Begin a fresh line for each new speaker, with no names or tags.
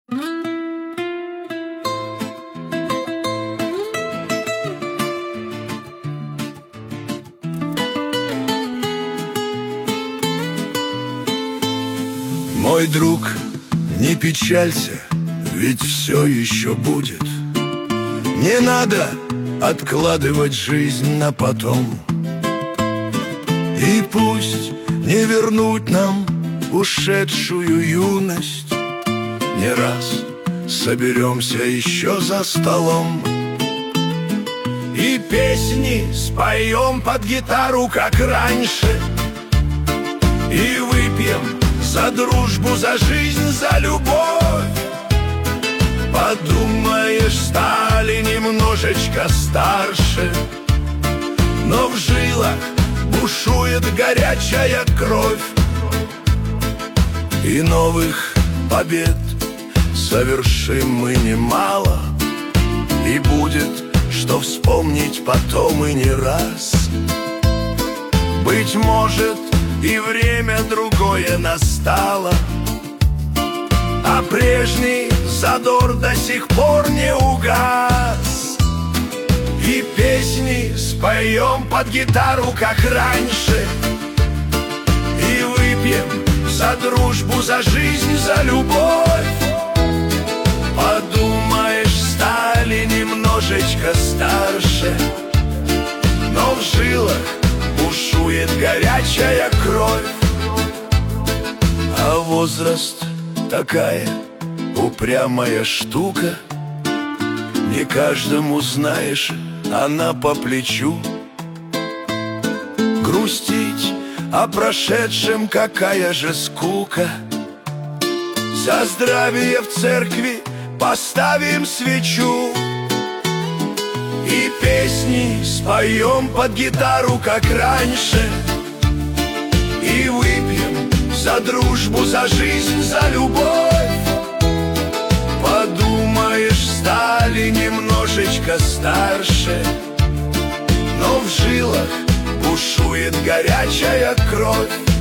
Мой друг, не печалься, ведь все еще будет. Не надо откладывать жизнь на потом. И пусть не вернуть нам ушедшую юность, не раз соберемся еще за столом и песни споем под гитару, как раньше, и выпьем за дружбу, за жизнь, за любовь. Подумаешь, стали немножечко старше, но в жилах бушует горячая кровь. И новых побед совершим мы немало, и будет, что вспомнить потом и не раз. Быть может, и время другое настало, а прежний задор до сих пор не угас. И песни споем под гитару, как раньше, и выпьем за дружбу, за жизнь, за любовь. Подумаешь, стали немножечко старше, но в жилах бушует горячая кровь. А возраст такая упрямая штука, не каждому, знаешь, она по плечу. Грустить о прошедшем какая же скука. За здравие в церкви поставим свечу и песни споем под гитару, как раньше, и выпьем за дружбу, за жизнь, за любовь. Подумаешь, стали немножечко старше, но в жилах бушует горячая кровь.